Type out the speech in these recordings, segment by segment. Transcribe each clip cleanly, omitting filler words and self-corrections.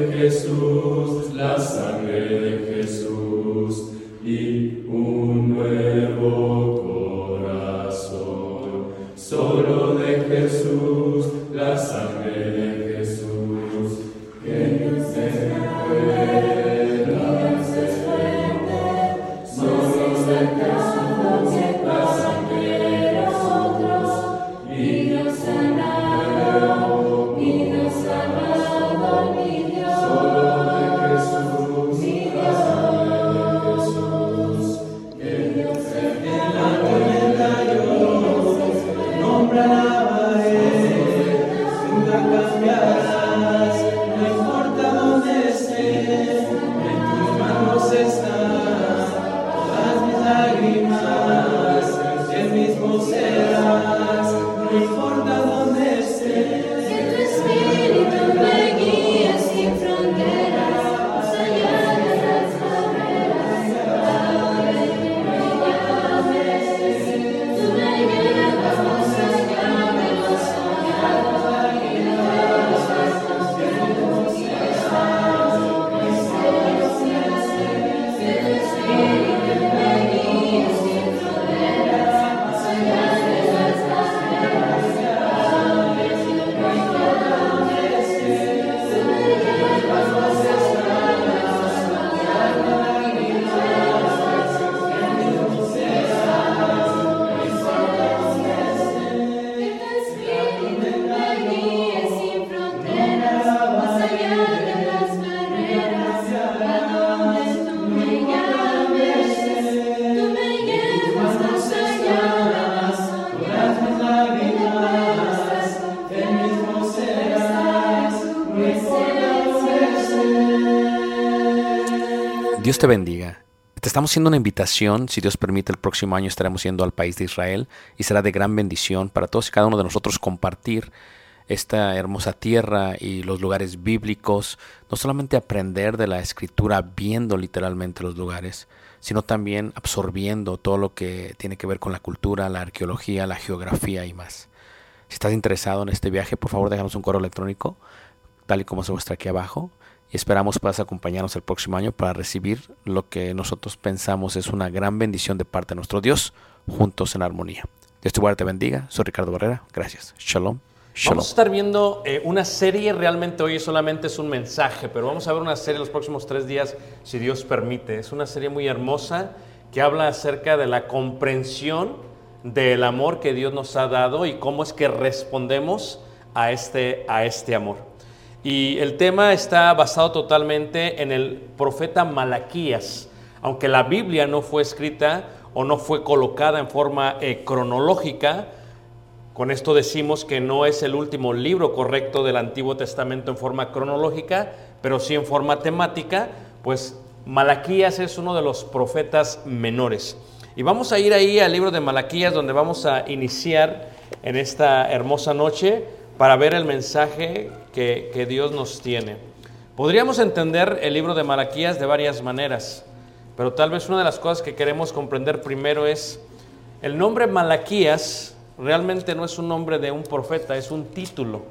Jesús, la sangre de Jesús y un nuevo corazón. Solo de Jesús, la sangre de Jesús, que se pueda hacer fuerte. Solo de Jesús, la sangre de nosotros, y nos sanado, y nos sanado, mi Dios. Solo de Jesús, mi Dios, la sangre de Jesús, que Dios en la tormenta yo nombra cambiarás, no importa dónde estés, en tus manos están todas mis lágrimas, el mismo serás, no importa dónde estés. Que tu espíritu me guíe sin fronteras, más allá de las barreras, a donde tú me llames, tú me llevas más allá de lo soñado. Dios te bendiga. Te estamos haciendo una invitación. Si Dios permite, el próximo año estaremos yendo al país de Israel y será de gran bendición para todos y cada uno de nosotros compartir esta hermosa tierra y los lugares bíblicos. No solamente aprender de la Escritura viendo literalmente los lugares, sino también absorbiendo todo lo que tiene que ver con la cultura, la arqueología, la geografía y más. Si estás interesado en este viaje, por favor déjanos un correo electrónico, tal y como se muestra aquí abajo. Y esperamos puedas acompañarnos el próximo año para recibir lo que nosotros pensamos es una gran bendición de parte de nuestro Dios, juntos en armonía. Dios te bendiga. Soy Ricardo Barrera. Gracias. Shalom. Shalom. Vamos a estar viendo una serie. Realmente hoy solamente es un mensaje, pero vamos a ver una serie los próximos 3 días, si Dios permite. Es una serie muy hermosa que habla acerca de la comprensión del amor que Dios nos ha dado y cómo es que respondemos a este amor. Y el tema está basado totalmente en el profeta Malaquías. Aunque la Biblia no fue escrita o no fue colocada en forma cronológica, con esto decimos que no es el último libro correcto del Antiguo Testamento en forma cronológica, pero sí en forma temática, pues Malaquías es uno de los profetas menores. Y vamos a ir ahí al libro de Malaquías, donde vamos a iniciar en esta hermosa noche para ver el mensaje que Dios nos tiene. Podríamos entender el libro de Malaquías de varias maneras, pero tal vez una de las cosas que queremos comprender primero es el nombre Malaquías realmente no es un nombre de un profeta, es un título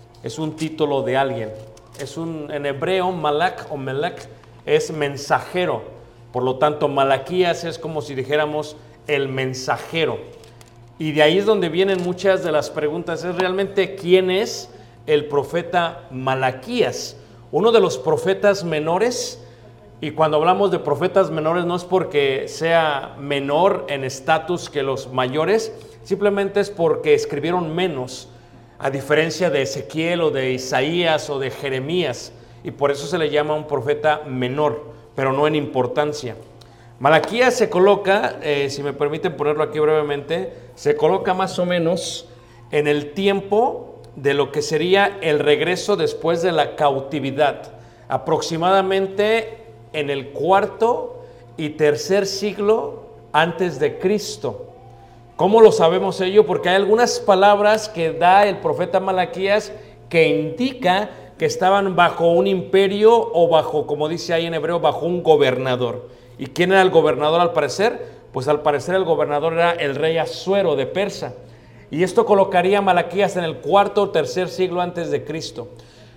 de alguien. En hebreo, malak o melek es mensajero, por lo tanto Malaquías es como si dijéramos el mensajero. Y de ahí es donde vienen muchas de las preguntas, es realmente quién es el profeta Malaquías, uno de los profetas menores. Y cuando hablamos de profetas menores no es porque sea menor en estatus que los mayores, simplemente es porque escribieron menos, a diferencia de Ezequiel o de Isaías o de Jeremías, y por eso se le llama un profeta menor, pero no en importancia. Malaquías se coloca, si me permiten ponerlo aquí brevemente, se coloca más o menos en el tiempo de lo que sería el regreso después de la cautividad, aproximadamente en el 4º y 3er siglo antes de Cristo. ¿Cómo lo sabemos ello? Porque hay algunas palabras que da el profeta Malaquías que indica que estaban bajo un imperio o bajo, como dice ahí en hebreo, bajo un gobernador. ¿Y quién era el gobernador al parecer? Pues al parecer el gobernador era el rey Asuero de Persa. Y esto colocaría a Malaquías en el 4º o 3er siglo antes de Cristo.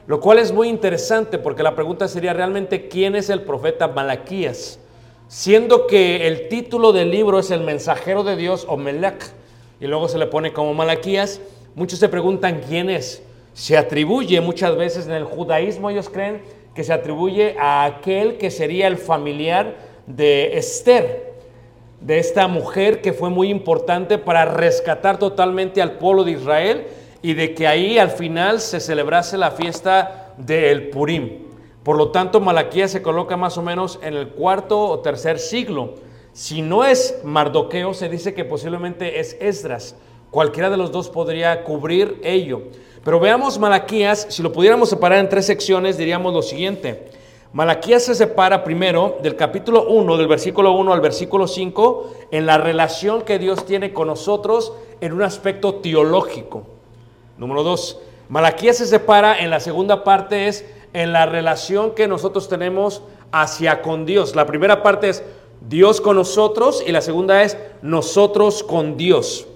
Lo cual es muy interesante porque la pregunta sería realmente ¿quién es el profeta Malaquías? Siendo que el título del libro es el mensajero de Dios o Melach, y luego se le pone como Malaquías, muchos se preguntan quién es. Se atribuye muchas veces en el judaísmo, ellos creen que se atribuye a aquel que sería el familiar de Esther, de esta mujer que fue muy importante para rescatar totalmente al pueblo de Israel y de que ahí al final se celebrase la fiesta del Purim. Por lo tanto, Malaquías se coloca más o menos en el cuarto o tercer siglo. Si no es Mardoqueo, se dice que posiblemente es Esdras. Cualquiera de los dos podría cubrir ello. Pero veamos Malaquías, si lo pudiéramos separar en 3 secciones, diríamos lo siguiente. Malaquías se separa primero del capítulo 1, del versículo 1 al versículo 5, en la relación que Dios tiene con nosotros en un aspecto teológico. Número 2, Malaquías se separa en la segunda parte, es en la relación que nosotros tenemos hacia con Dios. La primera parte es Dios con nosotros y la segunda es nosotros con Dios.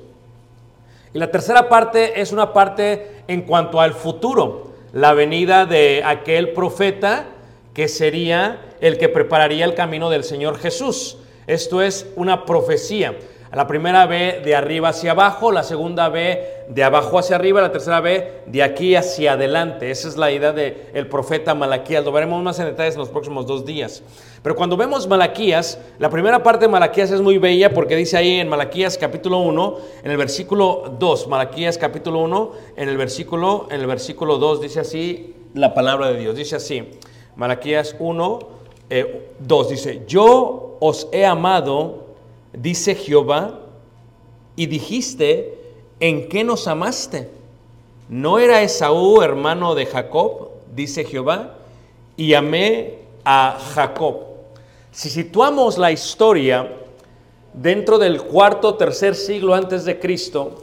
Y la tercera parte es una parte en cuanto al futuro, la venida de aquel profeta que sería el que prepararía el camino del Señor Jesús. Esto es una profecía. La primera ve de arriba hacia abajo, la segunda ve de abajo hacia arriba, la tercera ve de aquí hacia adelante. Esa es la idea del profeta Malaquías. Lo veremos más en detalles en los próximos 2 días. Pero cuando vemos Malaquías, la primera parte de Malaquías es muy bella porque dice ahí en Malaquías capítulo 1, en el versículo 2, Malaquías capítulo 1, en el versículo 2 dice así la palabra de Dios, dice así, Malaquías 1, 2 dice, yo os he amado, dice Jehová, y dijiste, ¿en qué nos amaste? ¿No era Esaú hermano de Jacob? Dice Jehová, y amé a Jacob. Si situamos la historia dentro del cuarto, tercer siglo antes de Cristo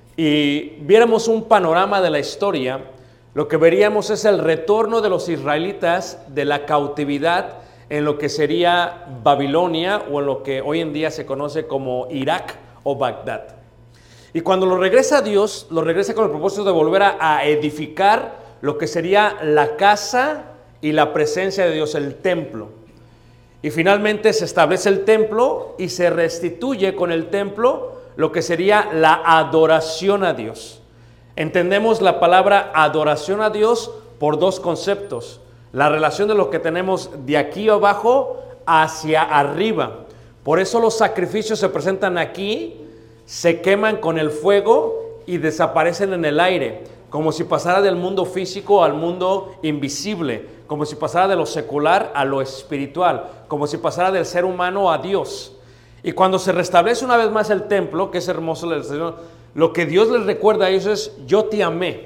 y viéramos un panorama de la historia, lo que veríamos es el retorno de los israelitas de la cautividad en lo que sería Babilonia o en lo que hoy en día se conoce como Irak o Bagdad. Y cuando lo regresa Dios, lo regresa con el propósito de volver a edificar lo que sería la casa y la presencia de Dios, el templo. Y finalmente se establece el templo y se restituye con el templo lo que sería la adoración a Dios. Entendemos la palabra adoración a Dios por 2 conceptos. La relación de lo que tenemos de aquí abajo hacia arriba. Por eso los sacrificios se presentan aquí, se queman con el fuego y desaparecen en el aire, como si pasara del mundo físico al mundo invisible, como si pasara de lo secular a lo espiritual, como si pasara del ser humano a Dios. Y cuando se restablece una vez más el templo, que es hermoso, lo que Dios les recuerda a ellos es, yo te amé.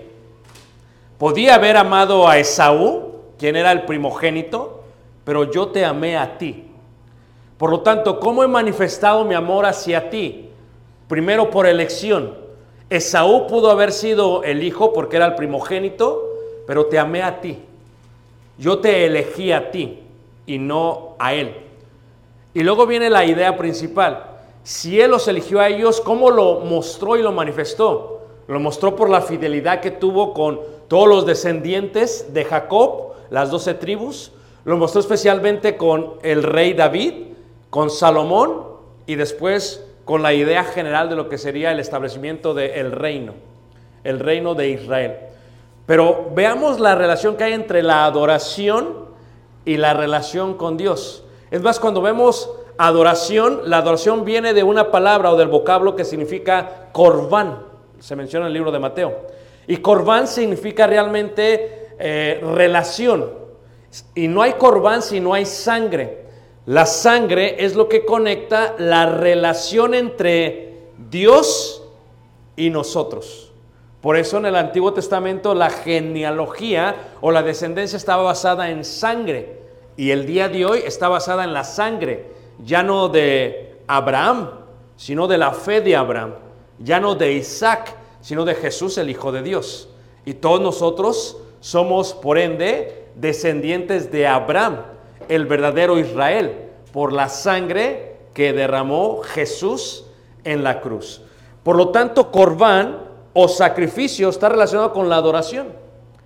Podía haber amado a Esaú, quien era el primogénito, pero yo te amé a ti. Por lo tanto, ¿cómo he manifestado mi amor hacia ti? Primero por elección. Esaú pudo haber sido el hijo porque era el primogénito, pero te amé a ti. Yo te elegí a ti y no a él. Y luego viene la idea principal. Si él los eligió a ellos, ¿cómo lo mostró y lo manifestó? Lo mostró por la fidelidad que tuvo con todos los descendientes de Jacob, las 12 tribus. Lo mostró especialmente con el rey David, con Salomón y después con la idea general de lo que sería el establecimiento del reino, el reino de Israel. Pero veamos la relación que hay entre la adoración y la relación con Dios. Es más, cuando vemos adoración, la adoración viene de una palabra o del vocablo que significa corbán. Se menciona en el libro de Mateo. Y corbán significa realmente relación. Y no hay corbán si no hay sangre. La sangre es lo que conecta la relación entre Dios y nosotros. Por eso en el Antiguo Testamento la genealogía o la descendencia estaba basada en sangre. Y el día de hoy está basada en la sangre, ya no de Abraham, sino de la fe de Abraham. Ya no de Isaac, sino de Jesús, el Hijo de Dios. Y todos nosotros somos, por ende, descendientes de Abraham, el verdadero Israel, por la sangre que derramó Jesús en la cruz. Por lo tanto, corbán o sacrificio está relacionado con la adoración.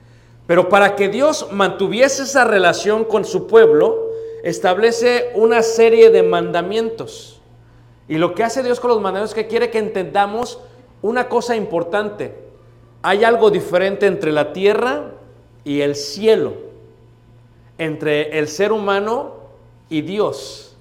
Pero para que Dios mantuviese esa relación con su pueblo, establece una serie de mandamientos. Y lo que hace Dios con los mandamientos es que quiere que entendamos una cosa importante. Hay algo diferente entre la tierra y el cielo, entre el ser humano y Dios,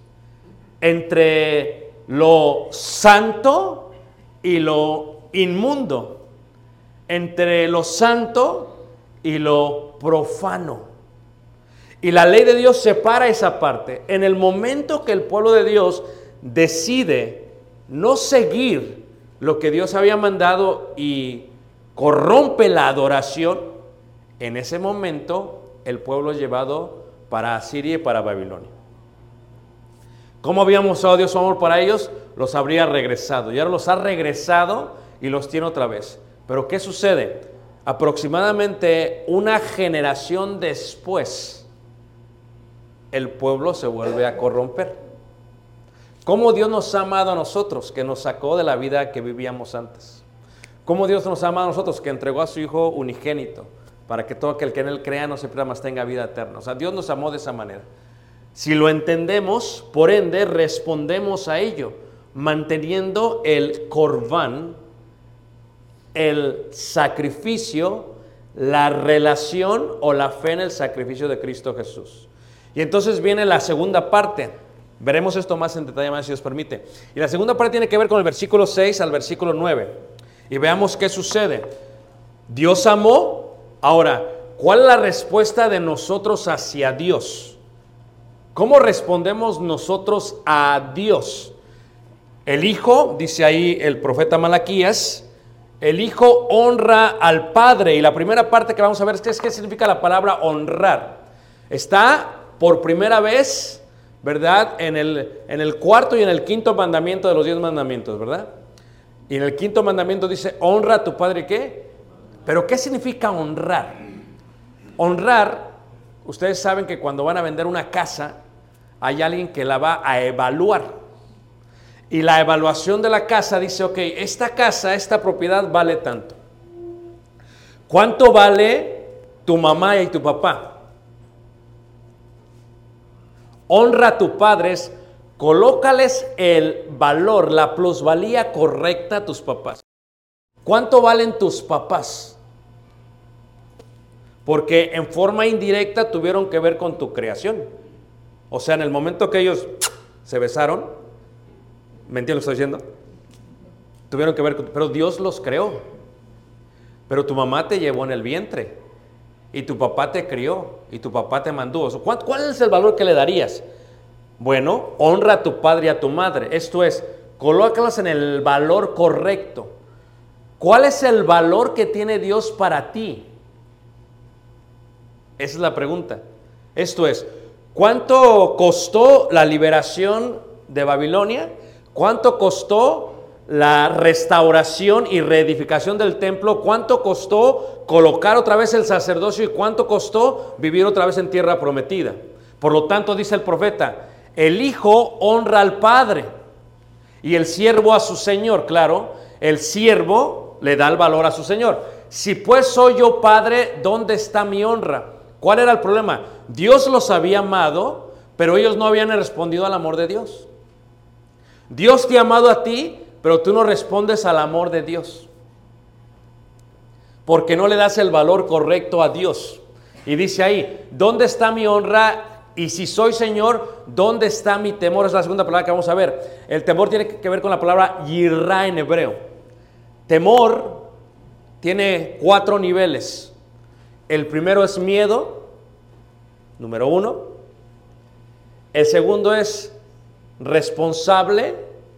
entre lo santo y lo inmundo, entre lo santo y lo profano. Y la ley de Dios separa esa parte. En el momento que el pueblo de Dios decide no seguir lo que Dios había mandado y corrompe la adoración, en ese momento el pueblo es llevado para Asiria y para Babilonia. ¿Cómo había mostrado Dios su amor para ellos? Los habría regresado. Y ahora los ha regresado y los tiene otra vez. Pero ¿qué sucede? Aproximadamente una generación después, el pueblo se vuelve a corromper. ¿Cómo Dios nos ha amado a nosotros, que nos sacó de la vida que vivíamos antes? ¿Cómo Dios nos ha amado a nosotros, que entregó a su Hijo unigénito, para que todo aquel que en Él crea no se pierda, mas tenga vida eterna? O sea, Dios nos amó de esa manera. Si lo entendemos, por ende, respondemos a ello, manteniendo el corbán, el sacrificio, la relación o la fe en el sacrificio de Cristo Jesús. Y entonces viene la segunda parte. Veremos esto más en detalle, más si Dios permite. Y la segunda parte tiene que ver con el versículo 6 al versículo 9. Y veamos qué sucede. Dios amó. Ahora, ¿cuál es la respuesta de nosotros hacia Dios? ¿Cómo respondemos nosotros a Dios? El Hijo, dice ahí el profeta Malaquías, el Hijo honra al Padre. Y la primera parte que vamos a ver es qué significa la palabra honrar. Está por primera vez, ¿verdad?, en el cuarto y en el quinto mandamiento de los 10 mandamientos, ¿verdad? Y en el quinto mandamiento dice, honra a tu padre, ¿qué? Pero ¿qué significa honrar? Honrar, ustedes saben que cuando van a vender una casa, hay alguien que la va a evaluar. Y la evaluación de la casa dice, ok, esta casa, esta propiedad vale tanto. ¿Cuánto vale tu mamá y tu papá? Honra a tus padres, colócales el valor, la plusvalía correcta a tus papás. ¿Cuánto valen tus papás? Porque en forma indirecta tuvieron que ver con tu creación. O sea, en el momento que ellos se besaron, ¿me entiendes lo que estoy diciendo? Tuvieron que ver con, pero Dios los creó. Pero tu mamá te llevó en el vientre. Y tu papá te crió, y tu papá te mantuvo. ¿Cuál es el valor que le darías? Bueno, honra a tu padre y a tu madre. Esto es, colócalas en el valor correcto. ¿Cuál es el valor que tiene Dios para ti? Esa es la pregunta. Esto es, ¿cuánto costó la liberación de Babilonia? ¿Cuánto costó la restauración y reedificación del templo? ¿Cuánto costó colocar otra vez el sacerdocio? ¿Y cuánto costó vivir otra vez en tierra prometida? Por lo tanto, dice el profeta, el hijo honra al padre y el siervo a su señor. Claro, el siervo le da el valor a su señor. Si pues soy yo padre, ¿dónde está mi honra? ¿Cuál era el problema? Dios los había amado, pero ellos no habían respondido al amor de Dios. Dios te ha amado a ti, pero tú no respondes al amor de Dios, porque no le das el valor correcto a Dios. Y dice ahí, ¿dónde está mi honra? Y si soy Señor, ¿dónde está mi temor? Es la segunda palabra que vamos a ver. El temor tiene que ver con la palabra yirá en hebreo. Temor tiene 4 niveles. El primero es miedo, número 1. El segundo es responsable.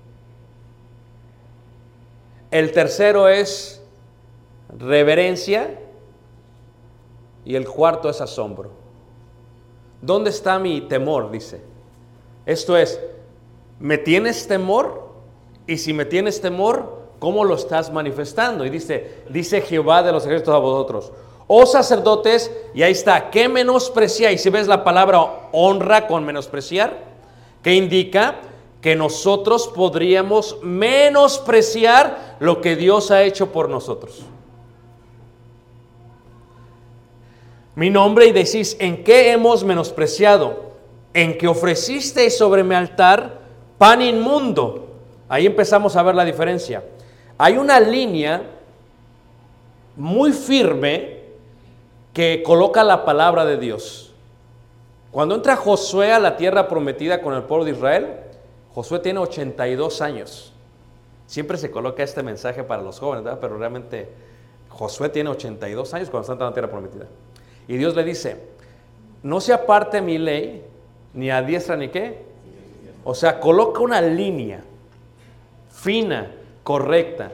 El tercero es reverencia. Y el cuarto es asombro. ¿Dónde está mi temor? Dice. Esto es, ¿me tienes temor? Y si me tienes temor, ¿cómo lo estás manifestando? Y dice Jehová de los ejércitos a vosotros, oh sacerdotes, y ahí está, ¿qué menospreciáis? Si ves la palabra honra con menospreciar, ¿qué indica? Que nosotros podríamos menospreciar lo que Dios ha hecho por nosotros. mi nombre y decís, ¿en qué hemos menospreciado? En que ofrecisteis sobre mi altar pan inmundo. Ahí empezamos a ver la diferencia. Hay una línea muy firme que coloca la palabra de Dios. Cuando entra Josué a la tierra prometida con el pueblo de Israel, Josué tiene 82 años. Siempre se coloca este mensaje para los jóvenes, ¿verdad? Pero realmente Josué tiene 82 años cuando está entrando a la tierra prometida. Y Dios le dice, no se aparte mi ley, ni a diestra ni qué. O sea, coloca una línea fina, correcta.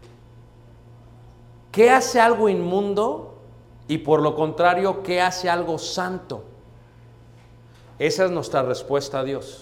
¿Qué hace algo inmundo? Y por lo contrario, ¿qué hace algo santo? Esa es nuestra respuesta a Dios.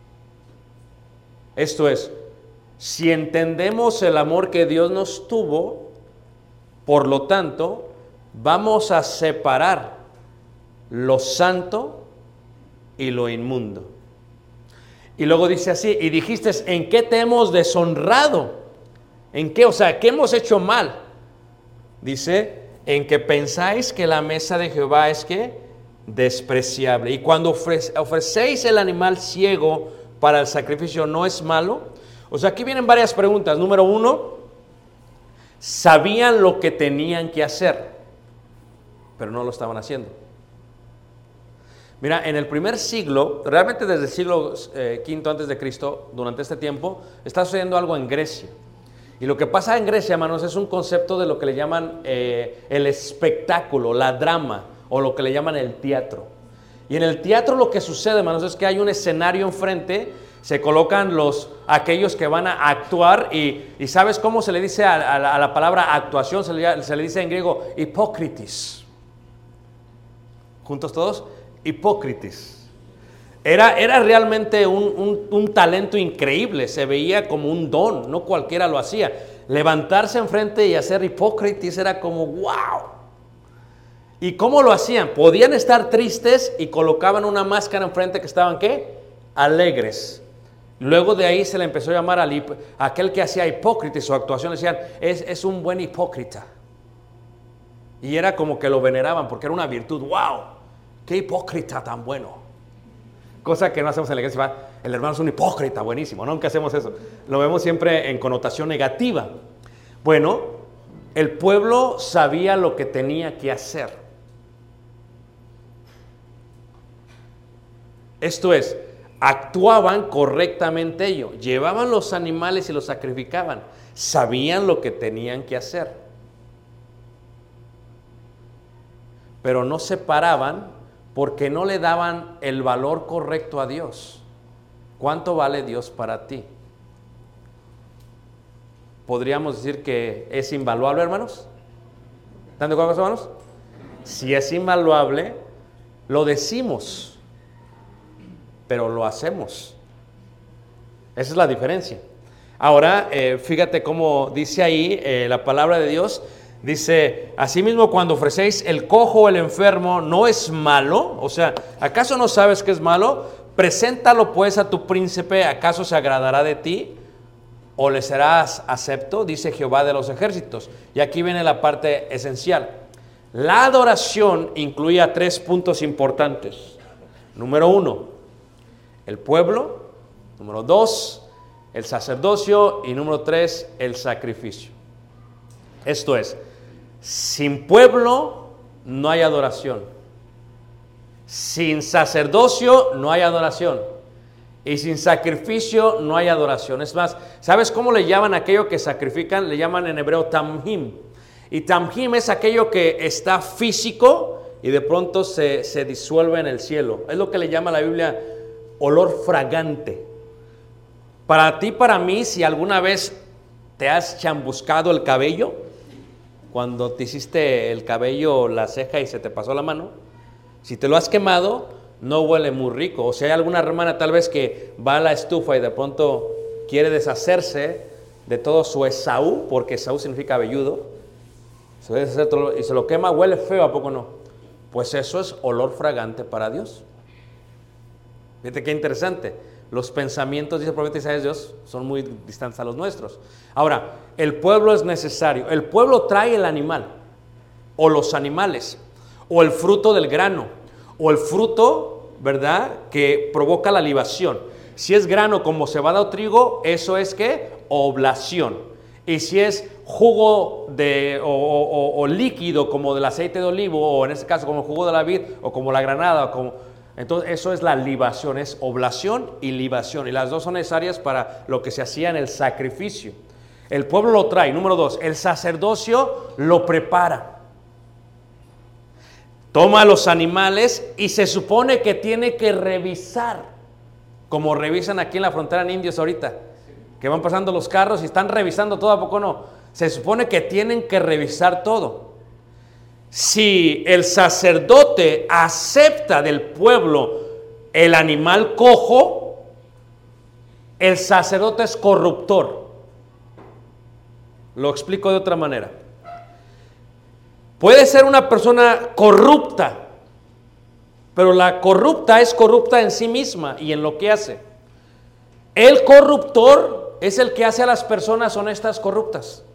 Esto es, si entendemos el amor que Dios nos tuvo, por lo tanto, vamos a separar lo santo y lo inmundo. Y luego dice así, y dijiste, ¿en qué te hemos deshonrado? ¿En qué? O sea, ¿qué hemos hecho mal? Dice, en que pensáis que la mesa de Jehová es que despreciable. Y cuando ofrecéis el animal ciego para el sacrificio, ¿no es malo? O sea, aquí vienen varias preguntas. Número 1, sabían lo que tenían que hacer, pero no lo estaban haciendo. Mira, en el primer siglo, realmente desde el siglo V antes de Cristo, durante este tiempo, está sucediendo algo en Grecia. Y lo que pasa en Grecia, hermanos, es un concepto de lo que le llaman el espectáculo, la drama, o lo que le llaman el teatro. Y en el teatro lo que sucede, hermanos, es que hay un escenario enfrente, se colocan aquellos que van a actuar, y ¿sabes cómo se le dice a la palabra actuación? Se le dice en griego, hipócritis. ¿Juntos todos? Hipócritis. Era realmente un talento increíble, se veía como un don, no cualquiera lo hacía. Levantarse enfrente y hacer hipócritis era como wow. ¿Y cómo lo hacían? Podían estar tristes y colocaban una máscara enfrente que estaban ¿qué? Alegres. Luego de ahí se le empezó a llamar a aquel que hacía hipócritis o actuación, le decían, es un buen hipócrita. Y era como que lo veneraban porque era una virtud. ¡Wow! ¡Qué hipócrita tan bueno! Cosa que no hacemos en la iglesia. El hermano es un hipócrita, buenísimo. Nunca hacemos eso. Lo vemos siempre en connotación negativa. Bueno, el pueblo sabía lo que tenía que hacer. Esto es, actuaban correctamente ellos. Llevaban los animales y los sacrificaban. Sabían lo que tenían que hacer. Pero no se paraban porque no le daban el valor correcto a Dios. ¿Cuánto vale Dios para ti? ¿Podríamos decir que es invaluable, hermanos? ¿Están de acuerdo, hermanos? Si es invaluable, lo decimos, pero lo hacemos. Esa es la diferencia. Ahora, fíjate cómo dice ahí la palabra de Dios. Dice, asimismo cuando ofrecéis el cojo o el enfermo, ¿no es malo? O sea, ¿acaso no sabes que es malo? Preséntalo pues a tu príncipe, ¿acaso se agradará de ti? ¿O le serás acepto? Dice Jehová de los ejércitos. Y aquí viene la parte esencial. La adoración incluía 3 puntos importantes. Número 1, el pueblo. Número 2, el sacerdocio. Y número 3, el sacrificio. Esto es, sin pueblo no hay adoración. Sin sacerdocio no hay adoración. Y sin sacrificio no hay adoración. Es más, ¿sabes cómo le llaman a aquello que sacrifican? Le llaman en hebreo tamhim. Y tamhim es aquello que está físico y de pronto se disuelve en el cielo. Es lo que le llama la Biblia olor fragante. Para ti, para mí, si alguna vez te has chambuscado el cabello, cuando te hiciste el cabello, la ceja y se te pasó la mano, si te lo has quemado, no huele muy rico. O si hay alguna hermana tal vez que va a la estufa y de pronto quiere deshacerse de todo su Esaú, porque Esaú significa velludo, se deshace todo, y se lo quema, huele feo, ¿a poco no? Pues eso es olor fragante para Dios. Fíjate qué interesante. Los pensamientos, dice el profeta Isaías, Dios, son muy distantes a los nuestros. Ahora, el pueblo es necesario. El pueblo trae el animal o los animales. o el fruto del grano, o el fruto, ¿verdad?, que provoca la libación. Si es grano como cebada o trigo, eso es ¿qué? Oblación. Y si es jugo o líquido como del aceite de olivo, o en este caso como el jugo de la vid, o como la granada, entonces eso es la libación, es oblación y libación. Y las dos son necesarias para lo que se hacía en el sacrificio. El pueblo lo trae. Número 2, el sacerdocio lo prepara. Toma los animales y se supone que tiene que revisar, como revisan aquí en la frontera en indios ahorita, que van pasando los carros y están revisando todo, ¿a poco no? Se supone que tienen que revisar todo. Si el sacerdote acepta del pueblo el animal cojo, el sacerdote es corruptor. Lo explico de otra manera. Puede ser una persona corrupta, pero la corrupta es corrupta en sí misma y en lo que hace. El corruptor es el que hace a las personas honestas corruptas.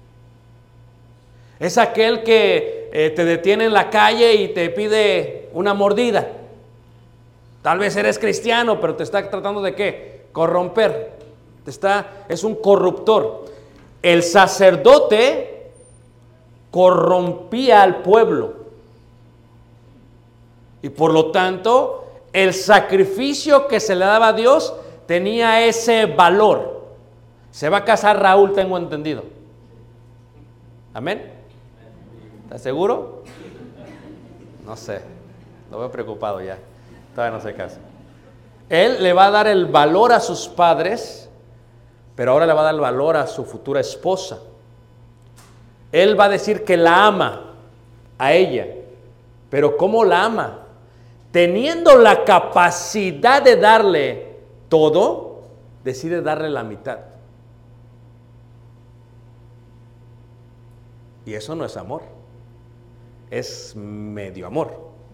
Es aquel que te detiene en la calle y te pide una mordida. Tal vez eres cristiano, pero te está tratando de ¿qué? Corromper. Es un corruptor. El sacerdote corrompía al pueblo. Y por lo tanto, el sacrificio que se le daba a Dios tenía ese valor. Se va a casar Raúl, tengo entendido. ¿Amén? ¿Estás seguro? No sé, lo veo preocupado ya. Todavía no se casa. Él le va a dar el valor a sus padres, pero ahora le va a dar el valor a su futura esposa. Él va a decir que la ama a ella, pero ¿cómo la ama? Teniendo la capacidad de darle todo, decide darle la mitad. Y eso no es amor, es medio amor.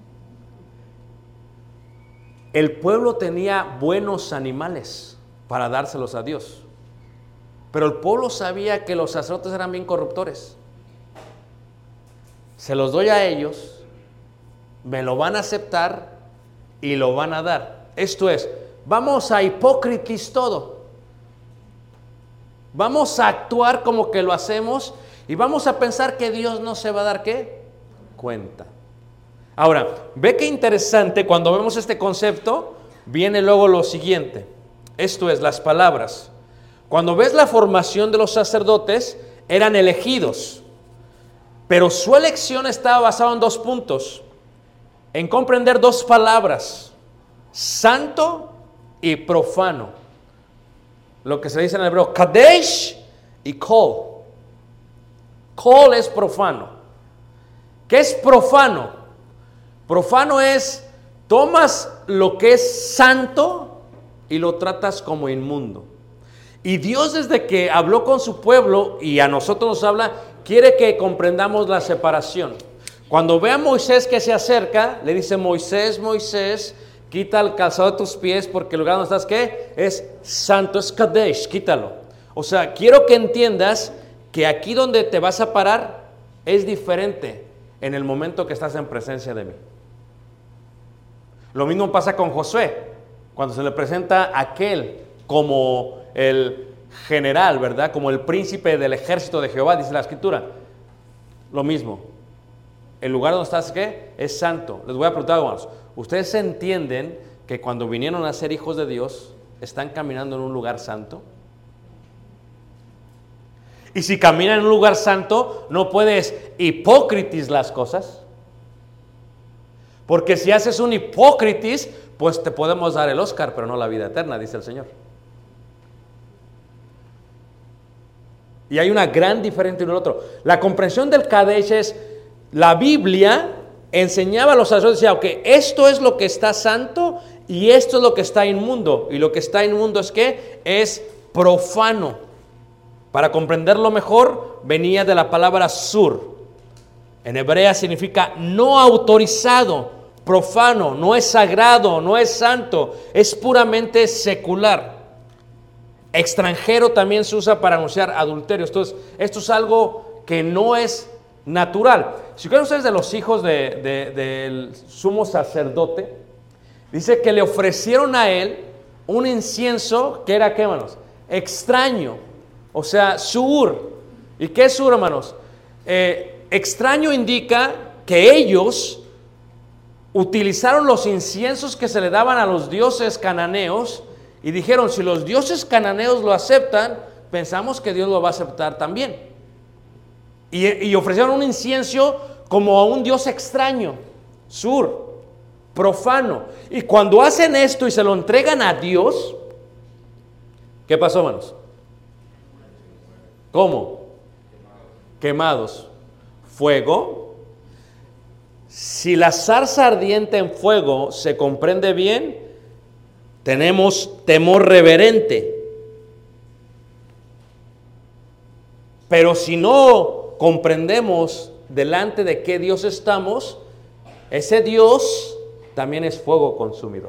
El pueblo tenía buenos animales para dárselos a Dios, pero el pueblo sabía que los sacerdotes eran bien corruptores. Se los doy a ellos, me lo van a aceptar y lo van a dar. Esto es, vamos a hipócritis todo. Vamos a actuar como que lo hacemos y vamos a pensar que Dios no se va a dar ¿qué? Cuenta. Ahora, ve qué interesante, cuando vemos este concepto, viene luego lo siguiente. Esto es, las palabras. Cuando ves la formación de los sacerdotes, eran elegidos. Pero su elección estaba basada en 2 puntos. En comprender 2 palabras. Santo y profano. Lo que se dice en el hebreo, Kadesh y Kol. Kol es profano. ¿Qué es profano? Profano es, tomas lo que es santo y lo tratas como inmundo. Y Dios, desde que habló con su pueblo y a nosotros nos habla, quiere que comprendamos la separación. Cuando ve a Moisés que se acerca, le dice: Moisés, Moisés, quita el calzado de tus pies, porque el lugar donde estás, ¿qué? Es santo, es Kadesh, quítalo. O sea, quiero que entiendas que aquí donde te vas a parar es diferente en el momento que estás en presencia de mí. Lo mismo pasa con Josué, cuando se le presenta a aquel como el general, ¿verdad? Como el príncipe del ejército de Jehová, dice la escritura. Lo mismo. El lugar donde estás, ¿qué? Es santo. Les voy a preguntar, hermanos, ¿ustedes entienden que cuando vinieron a ser hijos de Dios, están caminando en un lugar santo? Y si caminan en un lugar santo, no puedes hipócritis las cosas. Porque si haces un hipócritis, pues te podemos dar el Oscar, pero no la vida eterna, dice el Señor. Y hay una gran diferencia en el otro. La comprensión del Kadesh es, la Biblia enseñaba a los sacerdotes, decía, ok, esto es lo que está santo y esto es lo que está inmundo. Y lo que está inmundo es ¿qué? Es profano. Para comprenderlo mejor, venía de la palabra sur. En hebrea significa no autorizado, profano, no es sagrado, no es santo, es puramente secular. Extranjero también se usa para anunciar adulterio. Entonces, esto es algo que no es natural. Si quieren ustedes de los hijos del sumo sacerdote, dice que le ofrecieron a él un incienso que era, ¿qué, hermanos? Extraño, o sea, sur. ¿Y qué es sur, hermanos? Extraño indica que ellos utilizaron los inciensos que se le daban a los dioses cananeos y dijeron, si los dioses cananeos lo aceptan, pensamos que Dios lo va a aceptar también. Y ofrecieron un incienso como a un dios extraño, sur, profano. Y cuando hacen esto y se lo entregan a Dios, ¿qué pasó, hermanos? ¿Cómo? Quemados. Fuego. Si la zarza ardiente en fuego se comprende bien, tenemos temor reverente. Pero si no comprendemos delante de qué Dios estamos, ese Dios también es fuego consumidor.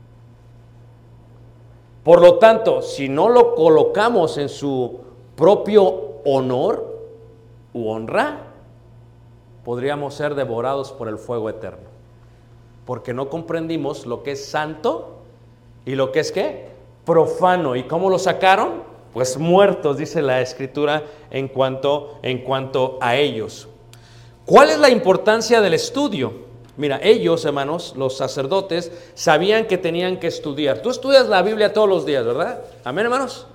Por lo tanto, si no lo colocamos en su propio honor u honra, podríamos ser devorados por el fuego eterno, porque no comprendimos lo que es santo y lo que es ¿qué? Profano. ¿Y cómo lo sacaron? Pues muertos, dice la Escritura en cuanto a ellos. ¿Cuál es la importancia del estudio? Mira, ellos, hermanos, los sacerdotes, sabían que tenían que estudiar. Tú estudias la Biblia todos los días, ¿verdad? Amén, hermanos.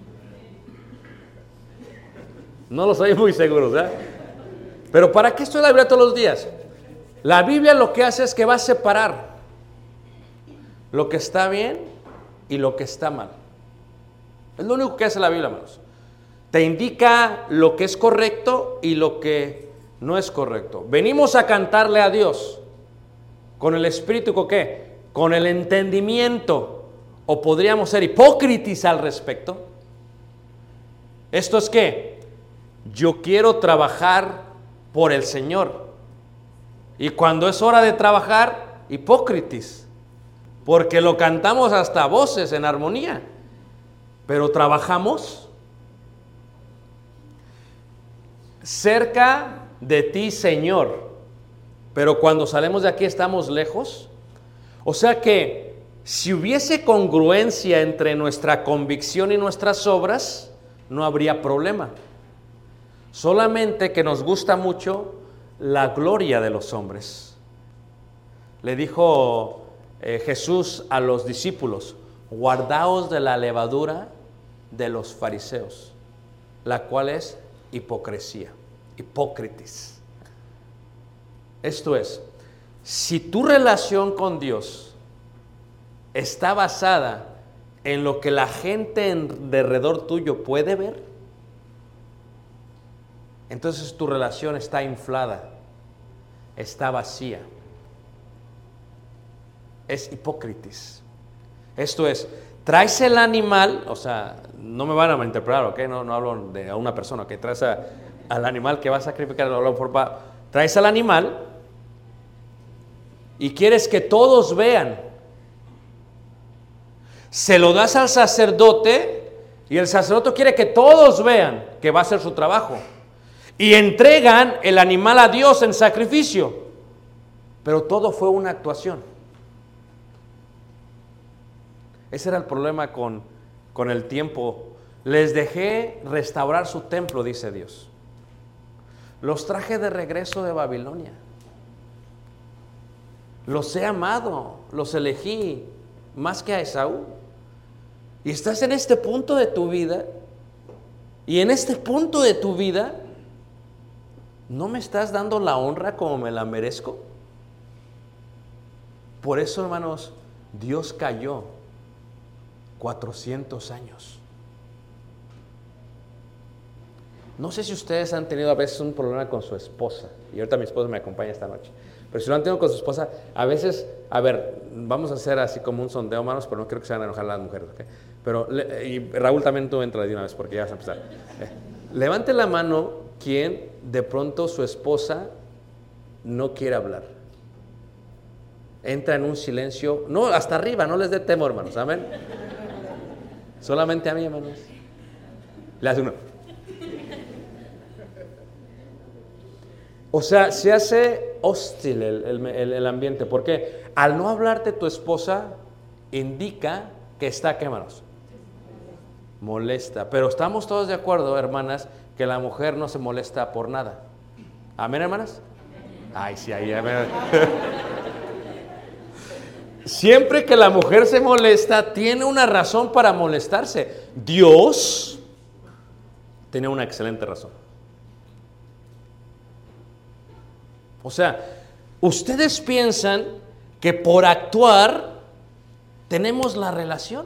No lo soy muy seguros, ¿verdad? Pero ¿para qué estudias la Biblia todos los días? La Biblia lo que hace es que va a separar lo que está bien y lo que está mal. Es lo único que hace la Biblia, hermanos. Te indica lo que es correcto y lo que no es correcto. Venimos a cantarle a Dios con el espíritu, ¿con qué? Con el entendimiento. O podríamos ser hipócritas al respecto. Esto es que yo quiero trabajar por el Señor. Y cuando es hora de trabajar, hipócritas. Porque lo cantamos hasta voces en armonía. Pero trabajamos. Cerca de ti, Señor. Pero cuando salimos de aquí estamos lejos. O sea que si hubiese congruencia entre nuestra convicción y nuestras obras, no habría problema. Solamente que nos gusta mucho la gloria de los hombres. Le dijo Jesús a los discípulos, guardaos de la levadura de los fariseos, la cual es hipocresía, hipócritas. Esto es, si tu relación con Dios está basada en lo que la gente alrededor tuyo puede ver, entonces tu relación está inflada, está vacía, es hipócritas. Esto es, traes el animal, o sea, no me van a malinterpretar, ¿ok? No hablo de a una persona, que traes al animal que va a sacrificar, traes al animal y quieres que todos vean. Se lo das al sacerdote y el sacerdote quiere que todos vean que va a hacer su trabajo. Y entregan el animal a Dios en sacrificio. Pero todo fue una actuación. Ese era el problema con el tiempo. Les dejé restaurar su templo, dice Dios. Los traje de regreso de Babilonia. Los he amado, los elegí más que a Esaú. Y estás en este punto de tu vida. Y en este punto de tu vida, ¿no me estás dando la honra como me la merezco? Por eso, hermanos, Dios cayó 400 años. No sé si ustedes han tenido a veces un problema con su esposa. Y ahorita mi esposa me acompaña esta noche. Pero si lo han tenido con su esposa, a veces, a ver, vamos a hacer así como un sondeo, hermanos, pero no quiero que se van a enojar las mujeres, ¿ok? Pero, y Raúl también tú entra de una vez porque ya vas a empezar. Levante la mano quien de pronto su esposa no quiere hablar. Entra en un silencio, no, hasta arriba, no les dé temor, hermanos, amén. Solamente a mí, hermanos. Le hace uno. O sea, se hace hostil el ambiente, porque al no hablarte tu esposa, indica que está, ¿qué, hermanos? Molesta. Pero estamos todos de acuerdo, hermanas, que la mujer no se molesta por nada. ¿Amén, hermanas? Ay, sí, ahí, amén. Siempre que la mujer se molesta, tiene una razón para molestarse. Dios tiene una excelente razón. O sea, ustedes piensan que por actuar tenemos la relación.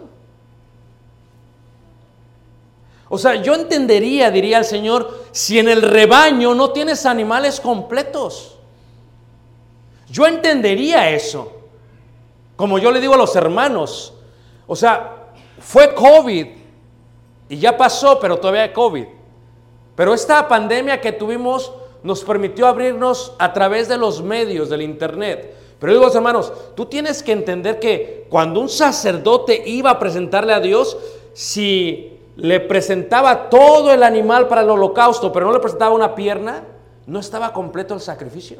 O sea, yo entendería, diría el Señor, si en el rebaño no tienes animales completos. Yo entendería eso. Como yo le digo a los hermanos, o sea, fue COVID y ya pasó, pero todavía hay COVID. Pero esta pandemia que tuvimos nos permitió abrirnos a través de los medios, del internet. Pero digo, hermanos, tú tienes que entender que cuando un sacerdote iba a presentarle a Dios, si le presentaba todo el animal para el holocausto, pero no le presentaba una pierna, no estaba completo el sacrificio.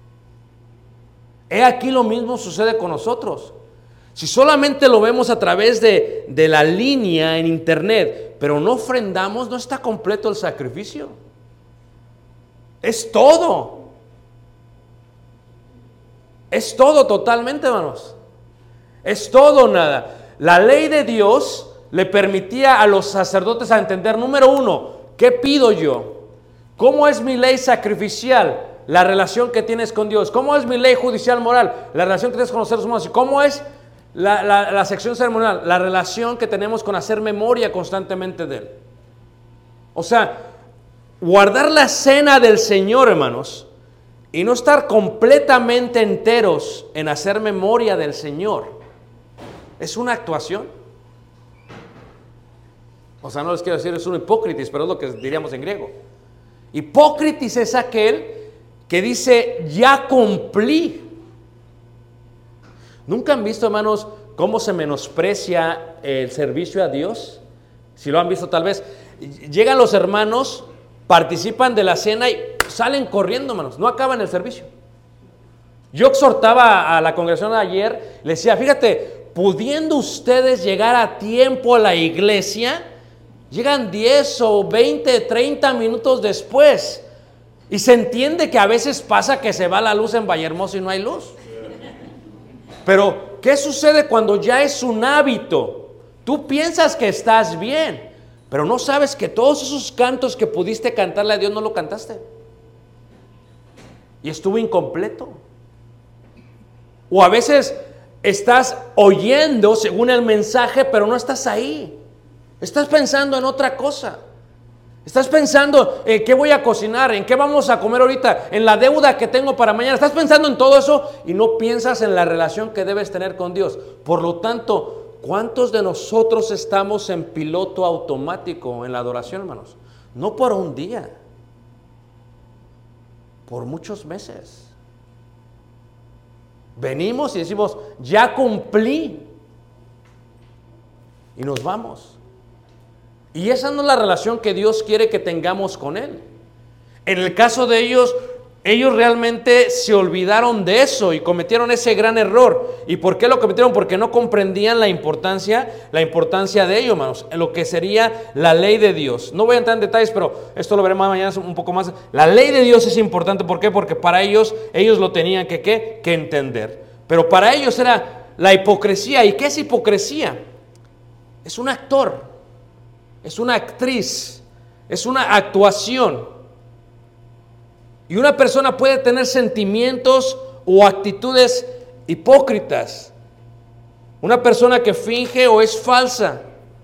He aquí lo mismo sucede con nosotros. Si solamente lo vemos a través de la línea en internet, pero no ofrendamos, no está completo el sacrificio. Es todo. Es todo totalmente, hermanos. Es todo o nada. La ley de Dios le permitía a los sacerdotes a entender, número uno, ¿qué pido yo? ¿Cómo es mi ley sacrificial? La relación que tienes con Dios. ¿Cómo es mi ley judicial moral? La relación que tienes con los seres humanos. ¿Y cómo es la sección ceremonial? La relación que tenemos con hacer memoria constantemente de Él. O sea, guardar la cena del Señor, hermanos, y no estar completamente enteros en hacer memoria del Señor, es una actuación. O sea, no les quiero decir es un hipócritis, pero es lo que diríamos en griego. Hipócritis es aquel que dice, ya cumplí. ¿Nunca han visto, hermanos, cómo se menosprecia el servicio a Dios? Si lo han visto tal vez. Llegan los hermanos, participan de la cena y salen corriendo, hermanos. No acaban el servicio. Yo exhortaba a la congregación ayer, les decía, fíjate, pudiendo ustedes llegar a tiempo a la iglesia, llegan 10 o 20, 30 minutos después. Y se entiende que a veces pasa que se va la luz en Vallehermoso y no hay luz. Pero, ¿qué sucede cuando ya es un hábito? Tú piensas que estás bien, pero no sabes que todos esos cantos que pudiste cantarle a Dios no lo cantaste. Y estuvo incompleto. O a veces estás oyendo según el mensaje, pero no estás ahí. Estás pensando en otra cosa. Estás pensando en qué voy a cocinar, en qué vamos a comer ahorita, en la deuda que tengo para mañana. Estás pensando en todo eso y no piensas en la relación que debes tener con Dios. Por lo tanto, ¿cuántos de nosotros estamos en piloto automático en la adoración, hermanos? No por un día, por muchos meses. Venimos y decimos, ya cumplí. Y nos vamos. Y esa no es la relación que Dios quiere que tengamos con Él. En el caso de ellos realmente se olvidaron de eso y cometieron ese gran error. ¿Y por qué lo cometieron? Porque no comprendían la importancia de ello, hermanos, en lo que sería la ley de Dios. No voy a entrar en detalles, pero esto lo veremos mañana un poco más. La ley de Dios es importante, ¿por qué? Porque para ellos lo tenían que entender. Pero para ellos era la hipocresía. ¿Y qué es hipocresía? Es un actor. Es una actriz, es una actuación. Y una persona puede tener sentimientos o actitudes hipócritas. Una persona que finge o es falsa.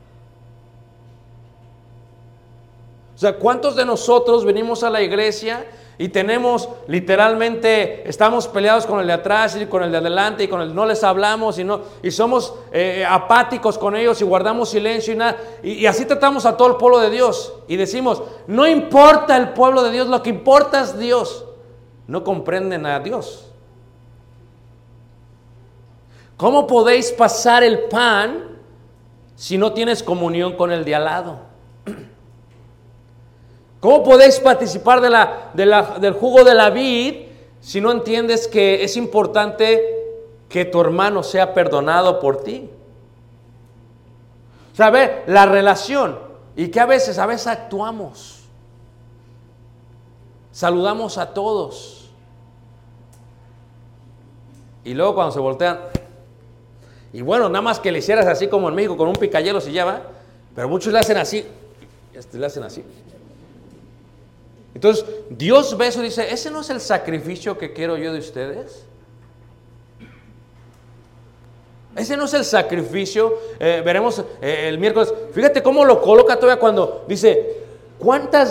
O sea, ¿cuántos de nosotros venimos a la iglesia y tenemos literalmente, estamos peleados con el de atrás y con el de adelante y con el no les hablamos y somos apáticos con ellos y guardamos silencio y nada, y así tratamos a todo el pueblo de Dios y decimos, no importa el pueblo de Dios, lo que importa es Dios. No comprenden a Dios. ¿Cómo podéis pasar el pan si no tienes comunión con el de al lado? ¿Cómo podéis participar del jugo de la vid si no entiendes que es importante que tu hermano sea perdonado por ti? O sea, ve la relación, y que a veces actuamos. Saludamos a todos. Y luego cuando se voltean, y bueno, nada más que le hicieras así como en México, con un picayelo si ya va, pero muchos le hacen así, le hacen así. Entonces, Dios ve eso y dice, ¿ese no es el sacrificio que quiero yo de ustedes? Ese no es el sacrificio. Veremos el miércoles. Fíjate cómo lo coloca todavía cuando dice, ¿cuánta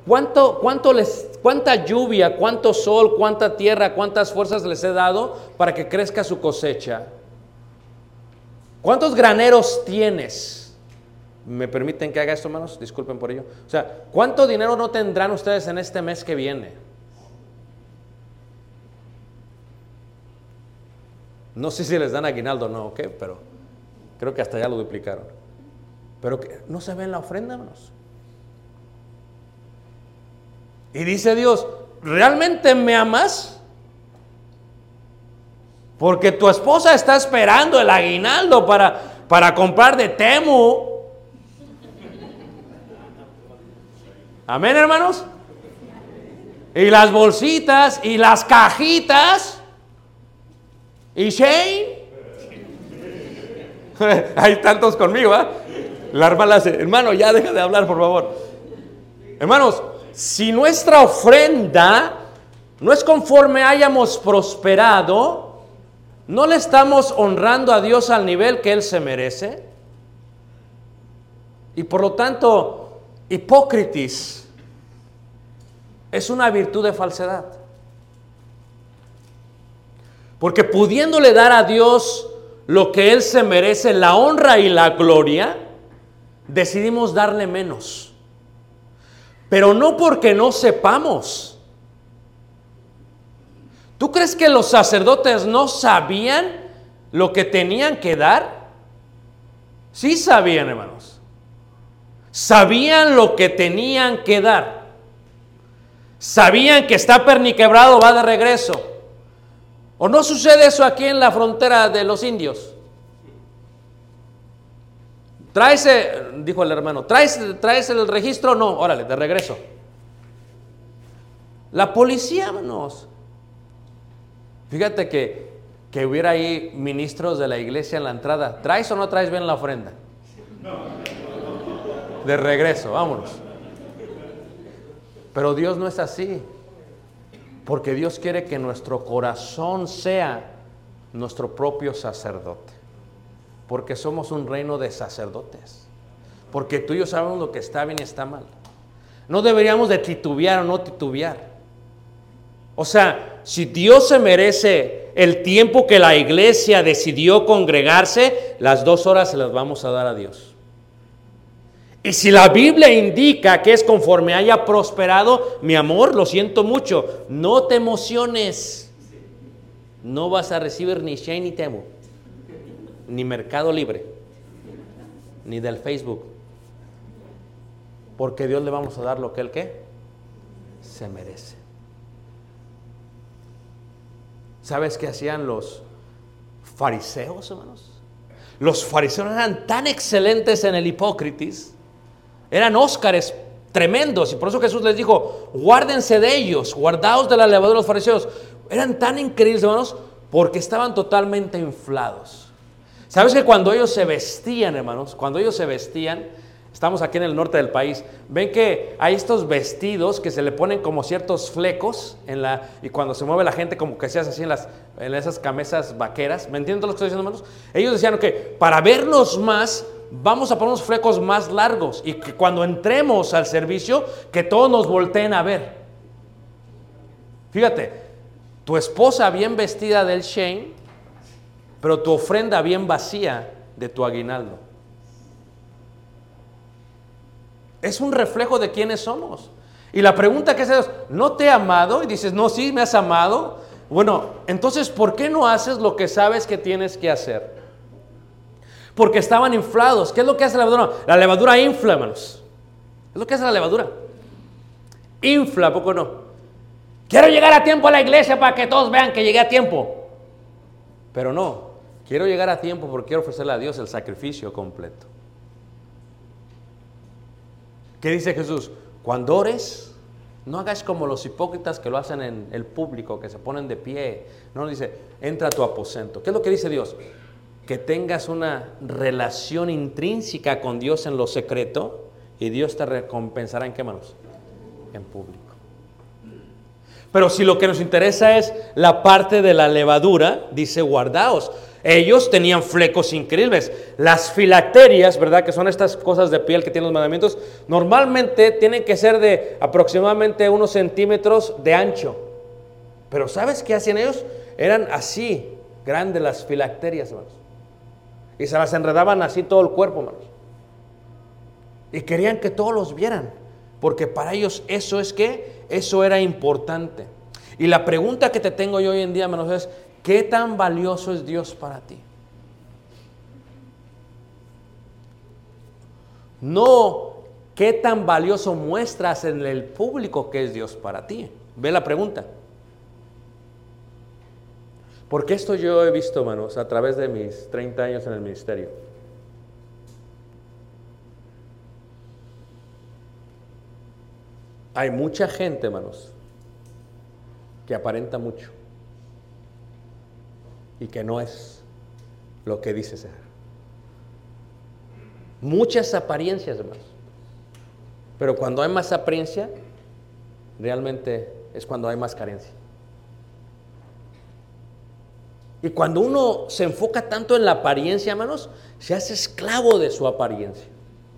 lluvia, cuánto sol, cuánta tierra, cuántas fuerzas les he dado para que crezca su cosecha? ¿Cuántos graneros tienes? ¿Me permiten que haga esto, hermanos? Disculpen por ello. O sea, ¿cuánto dinero no tendrán ustedes en este mes que viene? No sé si les dan aguinaldo o no, ¿ok? Pero creo que hasta ya lo duplicaron. Pero que no se ve en la ofrenda, hermanos. Y dice Dios, ¿realmente me amas? Porque tu esposa está esperando el aguinaldo para comprar de Temu. Amén, hermanos. Y las bolsitas y las cajitas. ¿Y Shane? Hay tantos conmigo, ¿eh? La hermana dice, hermano, ya deja de hablar, por favor. Hermanos, si nuestra ofrenda no es conforme hayamos prosperado, ¿no le estamos honrando a Dios al nivel que Él se merece? Y por lo tanto, hipócritis es una virtud de falsedad. Porque pudiéndole dar a Dios lo que Él se merece, la honra y la gloria, decidimos darle menos. Pero no porque no sepamos. ¿Tú crees que los sacerdotes no sabían lo que tenían que dar? Sí sabían, hermanos. Sabían lo que tenían que dar. Sabían que está perniquebrado, va de regreso. ¿O no sucede eso aquí en la frontera de los indios? Dijo el hermano, ¿traes el registro? No, órale, de regreso. La policía, hermanos. Fíjate que hubiera ahí ministros de la iglesia en la entrada. ¿Traes o no traes bien la ofrenda? De regreso, vámonos. Pero Dios no es así. Porque Dios quiere que nuestro corazón sea nuestro propio sacerdote. Porque somos un reino de sacerdotes. Porque tú y yo sabemos lo que está bien y está mal. No deberíamos de titubear o no titubear. O sea, si Dios se merece el tiempo que la iglesia decidió congregarse, las 2 horas se las vamos a dar a Dios. Y si la Biblia indica que es conforme haya prosperado, mi amor, lo siento mucho, no te emociones. No vas a recibir ni Shane ni Temu, ni Mercado Libre, ni del Facebook. Porque Dios le vamos a dar lo que Él ¿qué? Se merece. ¿Sabes qué hacían los fariseos, hermanos? Los fariseos eran tan excelentes en el hipócritis. Eran Óscares tremendos, y por eso Jesús les dijo, guárdense de ellos, guardaos de la levadura de los fariseos. Eran tan increíbles, hermanos, porque estaban totalmente inflados. ¿Sabes que cuando ellos se vestían, hermanos, estamos aquí en el norte del país, ven que hay estos vestidos que se le ponen como ciertos flecos y cuando se mueve la gente como que se hace así en esas camisas vaqueras? ¿Me entienden lo que estoy diciendo, hermanos? Ellos decían que para vernos más, vamos a poner unos flecos más largos y que cuando entremos al servicio, que todos nos volteen a ver. Fíjate, tu esposa bien vestida del Shane, pero tu ofrenda bien vacía de tu aguinaldo. Es un reflejo de quiénes somos. Y la pregunta que haces, ¿no te he amado? Y dices, no, sí, me has amado. Bueno, entonces, ¿por qué no haces lo que sabes que tienes que hacer? Porque estaban inflados. ¿Qué es lo que hace la levadura? La levadura infla, hermanos. Es lo que hace la levadura. Infla, ¿a poco no? Quiero llegar a tiempo a la iglesia para que todos vean que llegué a tiempo. Pero no, quiero llegar a tiempo porque quiero ofrecerle a Dios el sacrificio completo. ¿Qué dice Jesús? Cuando ores, no hagas como los hipócritas que lo hacen en el público, que se ponen de pie. No, dice, entra a tu aposento. ¿Qué es lo que dice Dios? Que tengas una relación intrínseca con Dios en lo secreto y Dios te recompensará ¿en qué manos? En público. Pero si lo que nos interesa es la parte de la levadura, dice guardaos. Ellos tenían flecos increíbles. Las filacterias, ¿verdad? Que son estas cosas de piel que tienen los mandamientos, normalmente tienen que ser de aproximadamente unos centímetros de ancho. Pero ¿sabes qué hacían ellos? Eran así, grandes las filacterias, hermanos. Y se las enredaban así todo el cuerpo, hermanos. Y querían que todos los vieran, porque para ellos eso era importante. Y la pregunta que te tengo yo hoy en día, hermanos, es ¿qué tan valioso es Dios para ti? No, ¿qué tan valioso muestras en el público que es Dios para ti? Ve la pregunta. Porque esto yo he visto, hermanos, a través de mis 30 años en el ministerio. Hay mucha gente, hermanos, que aparenta mucho y que no es lo que dice ser. Muchas apariencias, hermanos. Pero cuando hay más apariencia, realmente es cuando hay más carencia. Y cuando uno se enfoca tanto en la apariencia, hermanos, se hace esclavo de su apariencia.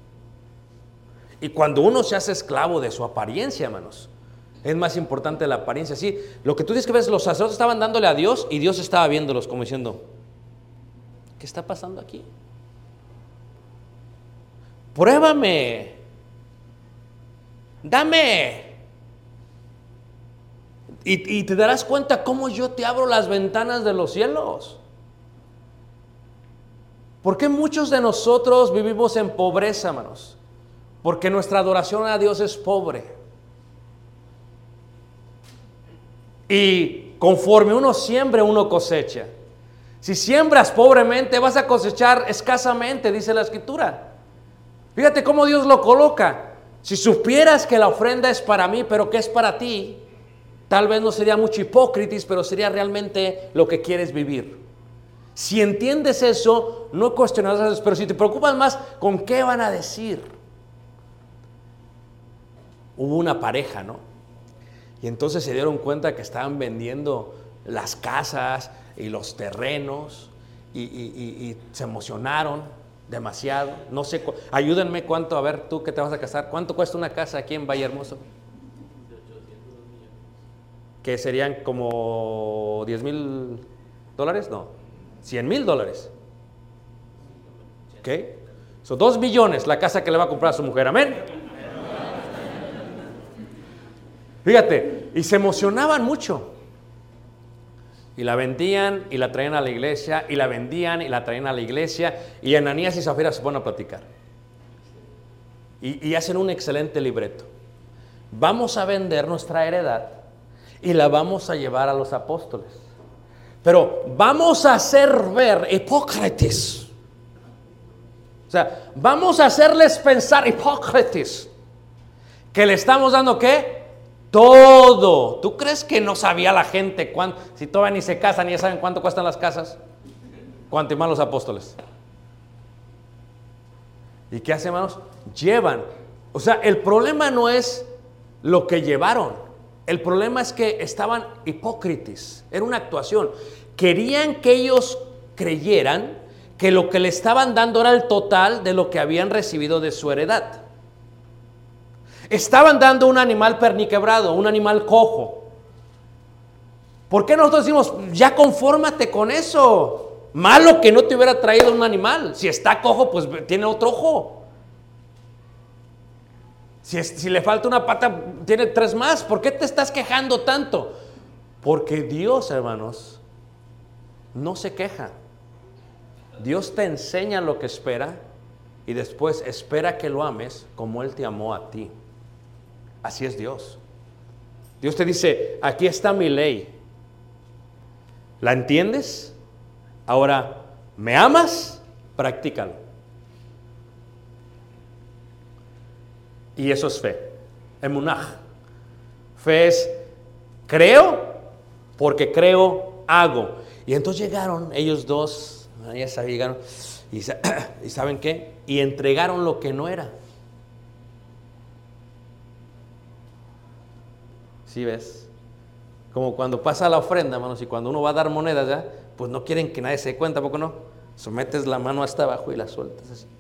Y cuando uno se hace esclavo de su apariencia, hermanos, es más importante la apariencia. Sí, lo que tú dices que ves, los sacerdotes estaban dándole a Dios y Dios estaba viéndolos como diciendo, ¿qué está pasando aquí? Pruébame, dame. Y te darás cuenta cómo yo te abro las ventanas de los cielos. ¿Por qué muchos de nosotros vivimos en pobreza, hermanos? Porque nuestra adoración a Dios es pobre. Y conforme uno siembra, uno cosecha. Si siembras pobremente, vas a cosechar escasamente, dice la Escritura. Fíjate cómo Dios lo coloca. Si supieras que la ofrenda es para mí, pero que es para ti, tal vez no sería mucho hipócritas, pero sería realmente lo que quieres vivir. Si entiendes eso, no cuestionarás eso, pero si te preocupas más, ¿con qué van a decir? Hubo una pareja, ¿no? Y entonces se dieron cuenta que estaban vendiendo las casas y los terrenos y se emocionaron demasiado. No sé, ayúdenme cuánto, a ver tú que te vas a casar, ¿cuánto cuesta una casa aquí en Valle Hermoso? Que serían como $10,000, no, $100,000. ¿Ok? Son 2 millones la casa que le va a comprar a su mujer, amén. Fíjate, y se emocionaban mucho. Y la vendían y la traían a la iglesia, y la vendían y la traían a la iglesia, y Ananías y Zafira se ponen a platicar. Y hacen un excelente libreto. Vamos a vender nuestra heredad y la vamos a llevar a los apóstoles. Pero vamos a hacer ver hipócritas. O sea, vamos a hacerles pensar hipócritas que le estamos dando ¿qué? Todo. ¿Tú crees que no sabía la gente cuánto? Si todavía ni se casan, ni ya saben cuánto cuestan las casas. Cuánto más los apóstoles. ¿Y qué hacen, hermanos? Llevan. O sea, el problema no es lo que llevaron. El problema es que estaban hipócritas. Era una actuación. Querían que ellos creyeran que lo que le estaban dando era el total de lo que habían recibido de su heredad. Estaban dando un animal perniquebrado, un animal cojo. ¿Por qué nosotros decimos, ya confórmate con eso? Malo que no te hubiera traído un animal. Si está cojo, pues tiene otro ojo. Si le falta una pata, tiene 3 más. ¿Por qué te estás quejando tanto? Porque Dios, hermanos, no se queja. Dios te enseña lo que espera y después espera que lo ames como Él te amó a ti. Así es Dios. Dios te dice, aquí está mi ley. ¿La entiendes? Ahora, ¿me amas? Practícalo. Y eso es fe. Emunaj. Fe es, creo, porque creo, hago. Y entonces llegaron ellos dos, ya saben, llegaron, y ¿saben qué? Y entregaron lo que no era. ¿Sí ves? Como cuando pasa la ofrenda, hermanos, y cuando uno va a dar monedas, ¿ya? Pues no quieren que nadie se dé cuenta, ¿a poco no? Sometes la mano hasta abajo y la sueltas así.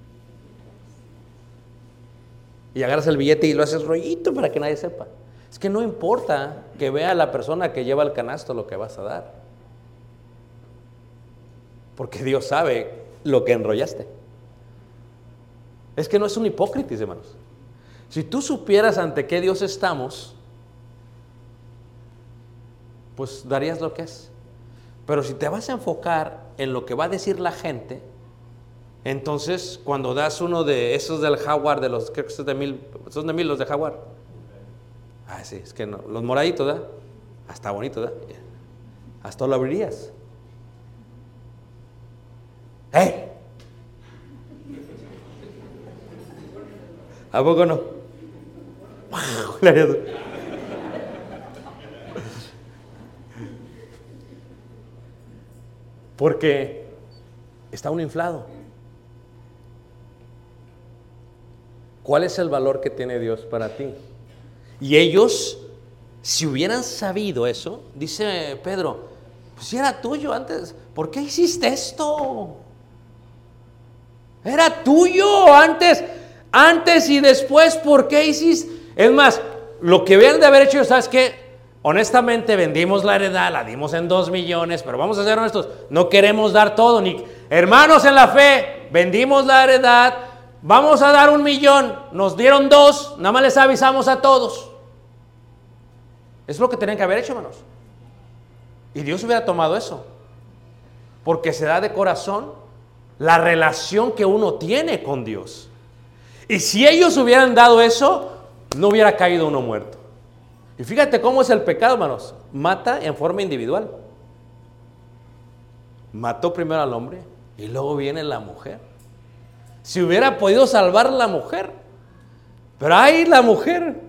Y agarras el billete y lo haces rollito para que nadie sepa. Es que no importa que vea la persona que lleva el canasto lo que vas a dar. Porque Dios sabe lo que enrollaste. Es que no es un hipócrita, hermanos. Si tú supieras ante qué Dios estamos, pues darías lo que es. Pero si te vas a enfocar en lo que va a decir la gente, entonces cuando das uno de esos del Jaguar, de los, creo que son de 1000, son de 1000 los de Jaguar. Ah, sí, es que no, los moraditos, ¿verdad? Hasta bonito, ¿verdad? Hasta lo abrirías. ¡Eh! ¿A poco no? Porque está uno inflado. ¿Cuál es el valor que tiene Dios para ti? Y ellos, si hubieran sabido eso, dice Pedro, pues si era tuyo antes, ¿por qué hiciste esto? Era tuyo antes y después, ¿por qué hiciste? Es más, lo que hubieran de haber hecho, ¿sabes qué? Honestamente vendimos la heredad, la dimos en 2 millones, pero vamos a ser honestos, no queremos dar todo, ni hermanos en la fe, vendimos la heredad, vamos a dar 1 millón, nos dieron 2, nada más les avisamos a todos. Es lo que tenían que haber hecho, hermanos. Y Dios hubiera tomado eso, porque se da de corazón la relación que uno tiene con Dios. Y si ellos hubieran dado eso, no hubiera caído uno muerto. Y fíjate cómo es el pecado, hermanos. Mata en forma individual. Mató primero al hombre y luego viene la mujer. Si hubiera podido salvar la mujer, pero ¡ay, la mujer!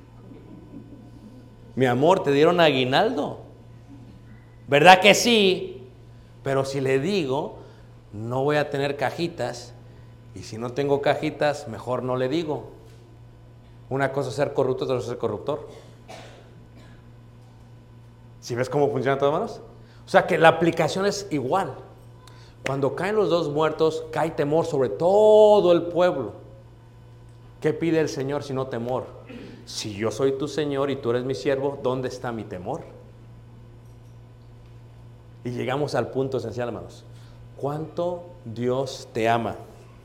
Mi amor, te dieron aguinaldo. ¿Verdad que sí? Pero si le digo, no voy a tener cajitas. Y si no tengo cajitas, mejor no le digo. Una cosa es ser corrupto, otra cosa es ser corruptor. ¿Sí ves cómo funciona todo, hermanos? O sea que la aplicación es igual. Cuando caen los dos muertos, cae temor sobre todo el pueblo. ¿Qué pide el Señor sino temor? Si yo soy tu Señor y tú eres mi siervo, ¿dónde está mi temor? Y llegamos al punto esencial, hermanos. ¿Cuánto Dios te ama?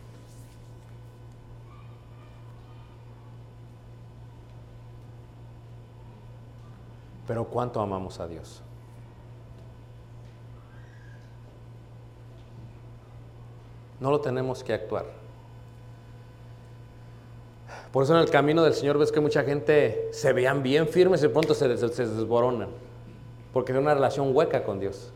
Pero ¿cuánto amamos a Dios? No lo tenemos que actuar. Por eso en el camino del Señor ves que mucha gente se vean bien firmes y de pronto se desboronan, porque tienen una relación hueca con Dios.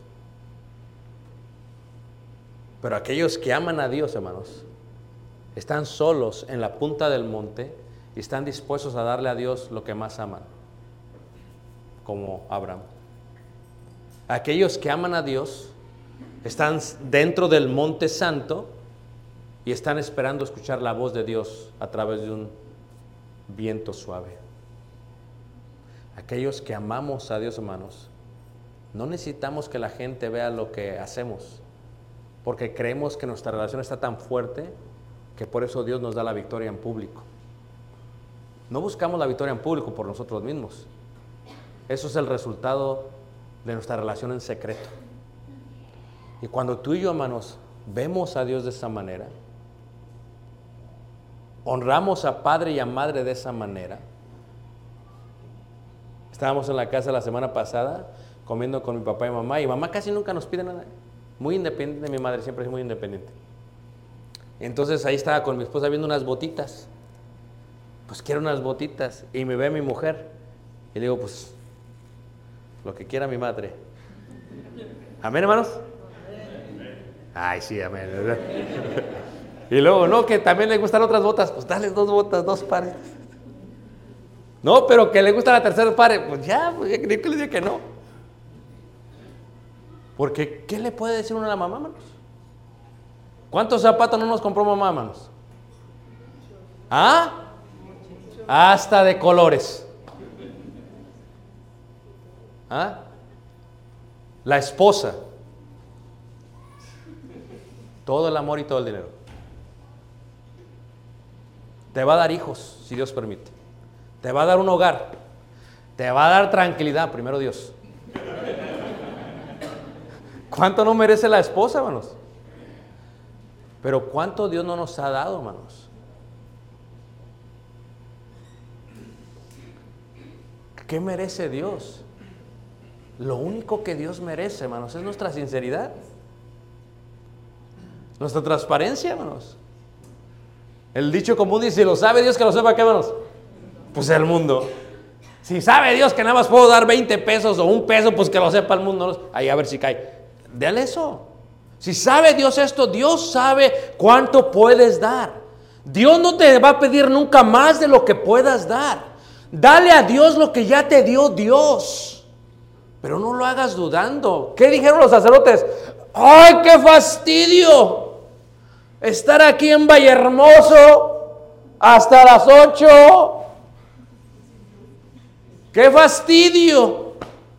Pero aquellos que aman a Dios, hermanos, están solos en la punta del monte y están dispuestos a darle a Dios lo que más aman, como Abraham. Aquellos que aman a Dios están dentro del monte santo y están esperando escuchar la voz de Dios a través de un viento suave. Aquellos que amamos a Dios, hermanos, no necesitamos que la gente vea lo que hacemos, porque creemos que nuestra relación está tan fuerte que por eso Dios nos da la victoria en público. No buscamos la victoria en público por nosotros mismos. Eso es el resultado de nuestra relación en secreto. Y cuando tú y yo, hermanos, vemos a Dios de esa manera, honramos a padre y a madre de esa manera. Estábamos en la casa la semana pasada comiendo con mi papá y mamá, y mamá casi nunca nos pide nada. Muy independiente, mi madre siempre es muy independiente. Entonces ahí estaba con mi esposa viendo unas botitas. Pues quiero unas botitas. Y me ve mi mujer Y le digo, pues, lo que quiera mi madre. ¿Amén, hermanos? Ay, sí, amén. Y luego, no, que también le gustan otras botas. Pues dale 2 botas, 2 pares. No, pero que le gusta la tercera pares. Pues ya, pues, que le diga que no. Porque, ¿qué le puede decir uno a la mamá, hermanos? ¿Cuántos zapatos no nos compró mamá, hermanos? ¿Ah? Hasta de colores. ¿Ah? La esposa. Todo el amor y todo el dinero. Te va a dar hijos, si Dios permite. Te va a dar un hogar. Te va a dar tranquilidad, primero Dios. ¿Cuánto no merece la esposa, hermanos? Pero ¿cuánto Dios no nos ha dado, hermanos? ¿Qué merece Dios? Lo único que Dios merece, hermanos, es nuestra sinceridad. Nuestra transparencia, hermanos. El dicho común dice, si lo sabe Dios, que lo sepa, ¿qué, hermanos? Pues el mundo. Si sabe Dios que nada más puedo dar 20 pesos o 1 peso, pues que lo sepa el mundo. Ahí a ver si cae. Dale eso. Si sabe Dios esto, Dios sabe cuánto puedes dar. Dios no te va a pedir nunca más de lo que puedas dar. Dale a Dios lo que ya te dio Dios. Pero no lo hagas dudando. ¿Qué dijeron los sacerdotes? ¡Ay, qué fastidio! Estar aquí en Vallehermoso hasta las 8. ¡Qué fastidio!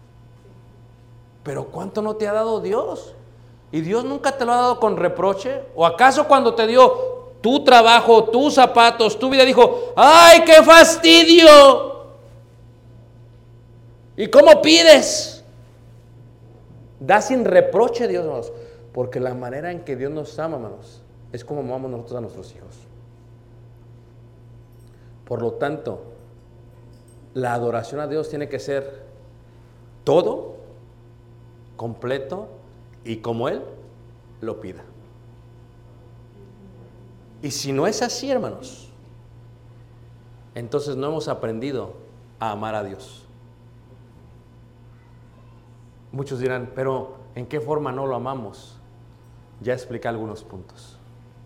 Pero ¿cuánto no te ha dado Dios? ¿Y Dios nunca te lo ha dado con reproche? ¿O acaso cuando te dio tu trabajo, tus zapatos, tu vida, dijo, ¡ay, qué fastidio! ¿Y cómo pides? Da sin reproche Dios, hermanos, porque la manera en que Dios nos ama, hermanos, es como amamos nosotros a nuestros hijos. Por lo tanto, la adoración a Dios tiene que ser todo, completo y como Él lo pida. Y si no es así, hermanos, entonces no hemos aprendido a amar a Dios. Muchos dirán, pero ¿en qué forma no lo amamos? Ya expliqué algunos puntos.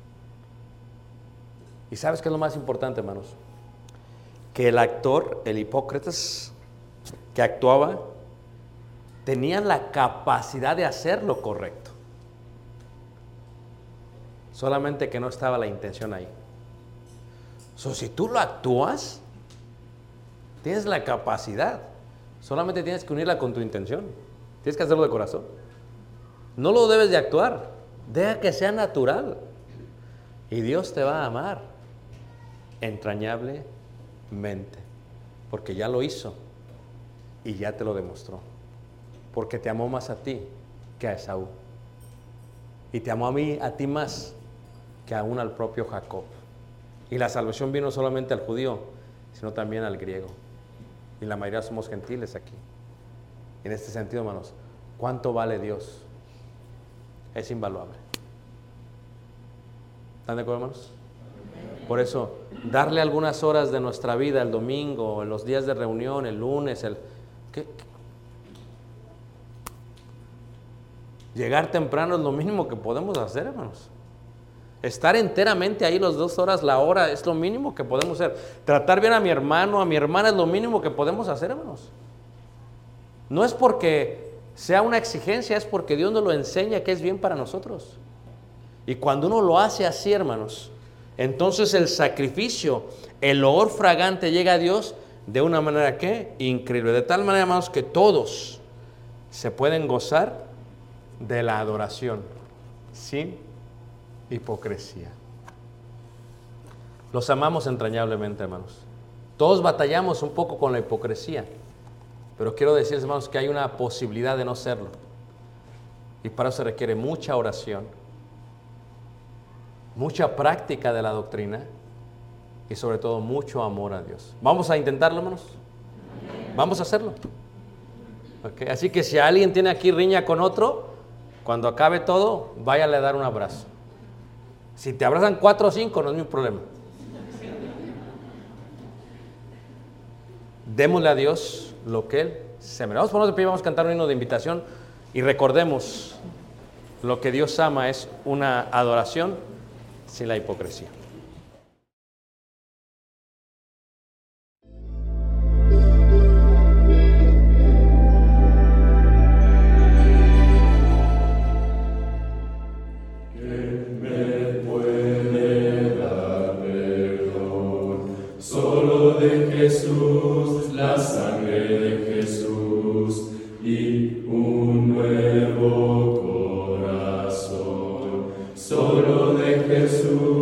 ¿Y sabes qué es lo más importante, hermanos? Que el actor, el Hipócrates, que actuaba, tenía la capacidad de hacer lo correcto. Solamente que no estaba la intención ahí. Si tú lo actúas, tienes la capacidad. Solamente tienes que unirla con tu intención. Tienes que hacerlo de corazón. No lo debes de actuar. Deja que sea natural. Y Dios te va a amar entrañablemente. Porque ya lo hizo. Y ya te lo demostró. Porque te amó más a ti que a Esaú. Y te amó a ti más que aún al propio Jacob. Y la salvación vino solamente al judío, sino también al griego. Y la mayoría somos gentiles aquí. En este sentido, hermanos, ¿cuánto vale Dios? Es invaluable. ¿Están de acuerdo, hermanos? Por eso, darle algunas horas de nuestra vida, el domingo, en los días de reunión, el lunes, llegar temprano es lo mínimo que podemos hacer, hermanos. Estar enteramente ahí las 2 horas, la hora, es lo mínimo que podemos hacer. Tratar bien a mi hermano, a mi hermana, es lo mínimo que podemos hacer, hermanos. No es porque sea una exigencia, es porque Dios nos lo enseña que es bien para nosotros. Y cuando uno lo hace así, hermanos, entonces el sacrificio, el olor fragante llega a Dios de una manera que increíble. De tal manera, hermanos, que todos se pueden gozar de la adoración sin hipocresía. Los amamos entrañablemente, hermanos. Todos batallamos un poco con la hipocresía. Pero quiero decirles, hermanos, que hay una posibilidad de no serlo. Y para eso se requiere mucha oración, mucha práctica de la doctrina y sobre todo mucho amor a Dios. ¿Vamos a intentarlo, hermanos? Vamos a hacerlo. ¿Okay? Así que si alguien tiene aquí riña con otro, cuando acabe todo, váyale a dar un abrazo. Si te abrazan 4 o 5, no es mi problema. Démosle a Dios lo que Él sembró. Vamos a ponernos de pie, vamos a cantar un himno de invitación y recordemos, lo que Dios ama es una adoración sin la hipocresía. Solo de Jesús, la sangre de Jesús y un nuevo corazón. Solo de Jesús.